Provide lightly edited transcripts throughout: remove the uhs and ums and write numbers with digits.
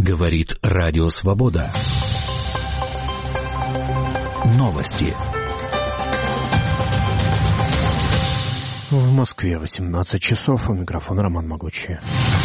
Говорит Радио Свобода. Новости. В Москве 18 часов. У микрофона Роман Могучий.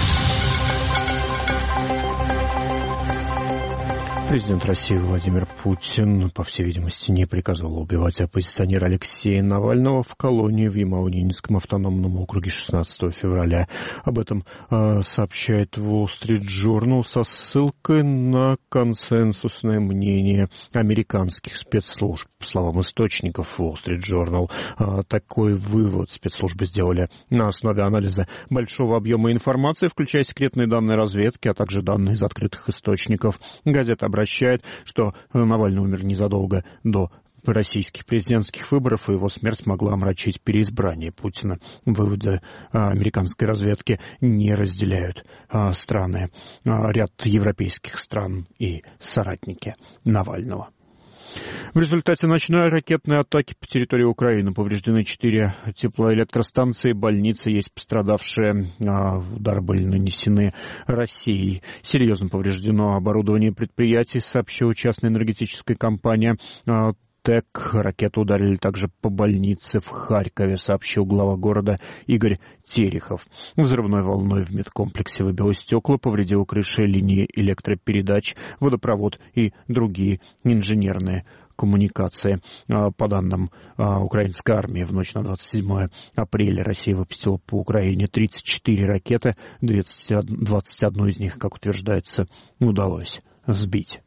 Президент России Владимир Путин, по всей видимости, не приказывал убивать оппозиционера Алексея Навального в колонии в Ямало-Ненецком автономном округе 16 февраля. Об этом сообщает Wall Street Journal со ссылкой на консенсусное мнение американских спецслужб. По словам источников Wall Street Journal, такой вывод спецслужбы сделали на основе анализа большого объема информации, включая секретные данные разведки, а также данные из открытых источников. Газета обращает, что Навальный умер незадолго до российских президентских выборов, и его смерть могла омрачить переизбрание Путина. Выводы американской разведки не разделяют страны, ряд европейских стран и соратники Навального. В результате ночной ракетной атаки по территории Украины повреждены 4 теплоэлектростанции, больницы, есть пострадавшие. Удары были нанесены Россией. Серьезно повреждено оборудование предприятий, сообщила частная энергетическая компания ТЭК. Ракеты ударили также по больнице в Харькове, сообщил глава города Игорь Терехов. Взрывной волной в медкомплексе выбило стекла, повредило крыши, линии электропередач, водопровод и другие инженерные коммуникации. По данным украинской армии, в ночь на 27 апреля Россия выпустила по Украине 34 ракеты, 21 из них, как утверждается, удалось сбить.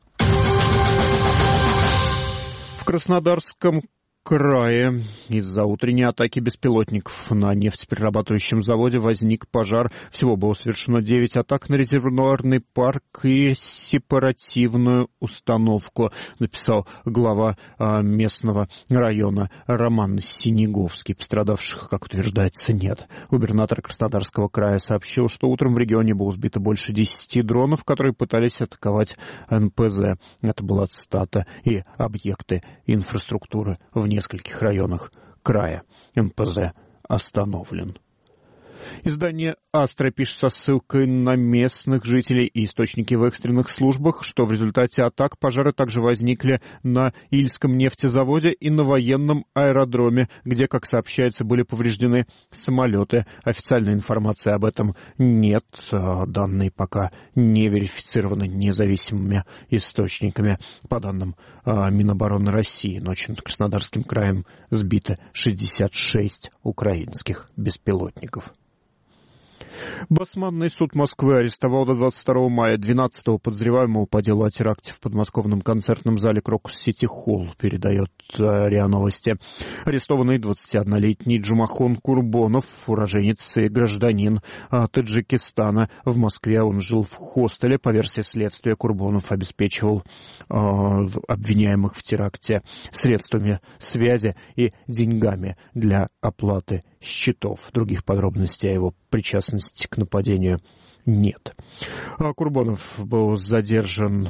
В Краснодарском крае из-за утренней атаки беспилотников на нефтеперерабатывающем заводе возник пожар. Всего было совершено 9 атак на резервуарный парк и сепаративную установку, написал глава местного района Роман Синеговский. Пострадавших, как утверждается, нет. Губернатор Краснодарского края сообщил, что утром в регионе было сбито больше 10 дронов, которые пытались атаковать НПЗ. Это была цитата. И объекты инфраструктуры в нескольких районах края. НПЗ остановлен. Издание «Астра» пишет со ссылкой на местных жителей и источники в экстренных службах, что в результате атак пожары также возникли на Ильском нефтезаводе и на военном аэродроме, где, как сообщается, были повреждены самолеты. Официальной информации об этом нет. Данные пока не верифицированы независимыми источниками. По данным Минобороны России, ночью над Краснодарским краем сбито 66 украинских беспилотников. Басманный суд Москвы арестовал до 22 мая 12-го подозреваемого по делу о теракте в подмосковном концертном зале Крокус Сити Холл, передает РИА Новости. Арестованный 21-летний Джумахон Курбонов, уроженец и гражданин Таджикистана. В Москве он жил в хостеле. По версии следствия, Курбонов обеспечивал обвиняемых в теракте средствами связи и деньгами для оплаты счетов. Других подробностей о его причастности к нападению нет. Курбонов был задержан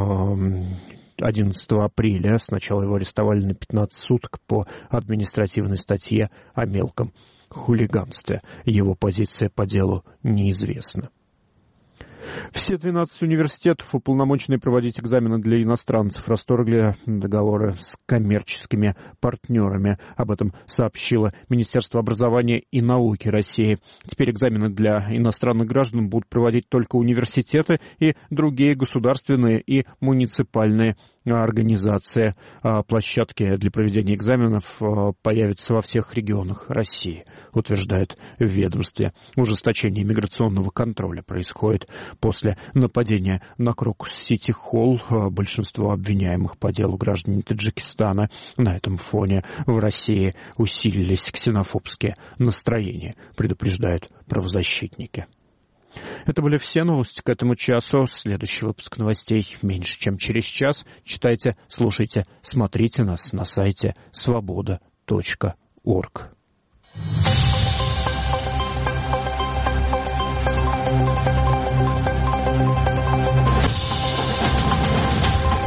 11 апреля. Сначала его арестовали на 15 суток по административной статье о мелком хулиганстве. Его позиция по делу неизвестна. Все 12 университетов, уполномоченные проводить экзамены для иностранцев, расторгли договоры с коммерческими партнерами. Об этом сообщило Министерство образования и науки России. Теперь экзамены для иностранных граждан будут проводить только университеты и другие государственные и муниципальные организации. Площадки для проведения экзаменов появятся во всех регионах России, утверждает в ведомстве. Ужесточение миграционного контроля происходит после нападения на Крокус Сити Холл. Большинство обвиняемых по делу граждане Таджикистана. На этом фоне в России усилились ксенофобские настроения, предупреждают правозащитники. Это были все новости к этому часу. Следующий выпуск новостей меньше, чем через час. Читайте, слушайте, смотрите нас на сайте svoboda.org.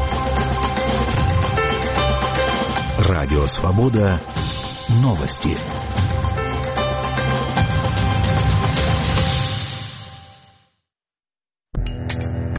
Радио Свобода. Новости.